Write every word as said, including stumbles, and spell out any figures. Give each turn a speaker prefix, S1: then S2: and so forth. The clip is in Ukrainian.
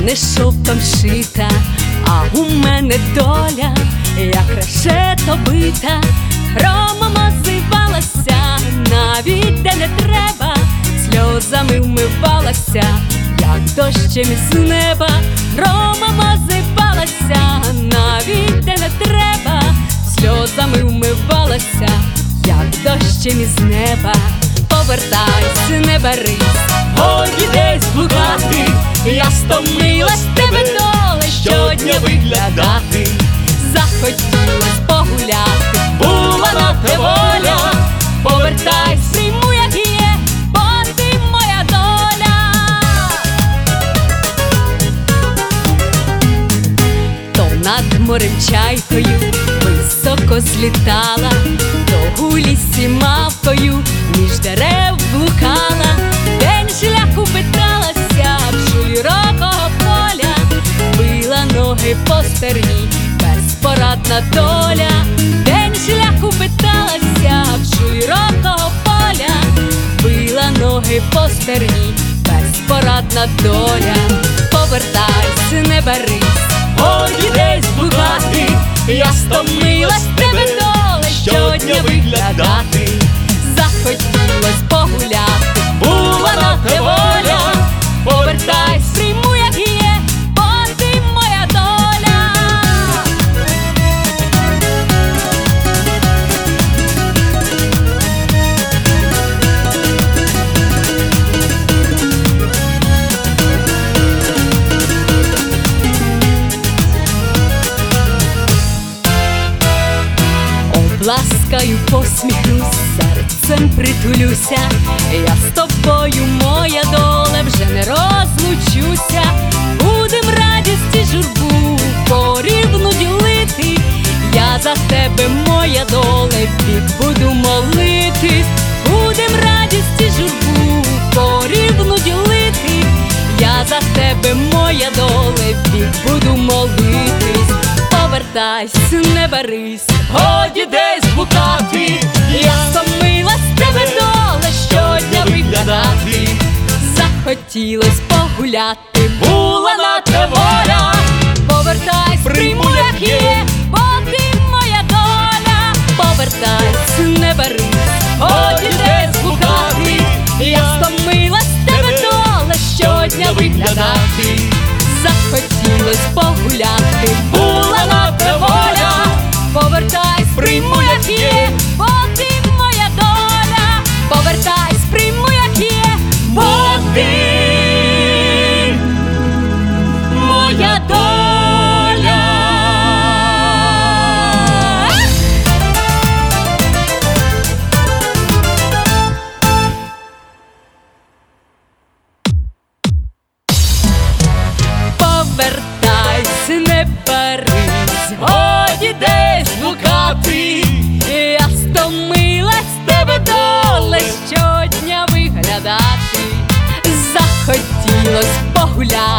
S1: мене шовком шита, а у мене доля, як решето бита. Громом озивалася, навіть де не треба, сльозами вмивалася, як дощем із неба. Громом озивалася, навіть де не треба, сльозами вмивалася, як дощем із неба. Повертайся, не барись, годі десь блукати, я стомилась тебе, доле, щодня виглядати. Захотілось погуляти, була на те воля. Повертайся, прийму, як є, бо ти моя доля. То над морем чайкою високо злітала, то у лісі мавкою між дерев блукала. День шляху питалася в широкого поля, била ноги по стерні, безпорадна доля. День шляху питалася в широкого поля, била ноги по стерні, безпорадна доля. Повертайся, не барись, годі десь блукати, я стомилась тебе, доле, щодня виглядати. Захотілось погуляти, була на те воля. Повертайся, прийму, як є, бо ти моя доля. Обласкаю, посміхнусь, серцем притулюся. Я з тобою, моя доле, вже не розлучуся. Будем радість і журбу порівну ділити. Я за тебе, моя доле, вік буду молитись. Будем радість і журбу порівну ділити. Я за тебе, моя доле, вік буду молитись. Повертайся, не барись, годі десь блукати, я стомилась тебе, доле, щодня виглядати. Захотілось погуляти, була на те воля. Повертайся, прийму, як є, бо ти моя доля. Повертайся, не барись, годі десь блукати, я стомилась тебе, доле, щодня виглядати. Захотілось погуляти, була на те воля. Повертайся, прийму, як є, бо ти моя доля. Повертайся, прийму, як є, бо ти моя доля. Повертайся, не барись, годі десь блукати, я стомилась тебе, доле, щодня виглядати. Захотілось погуляти,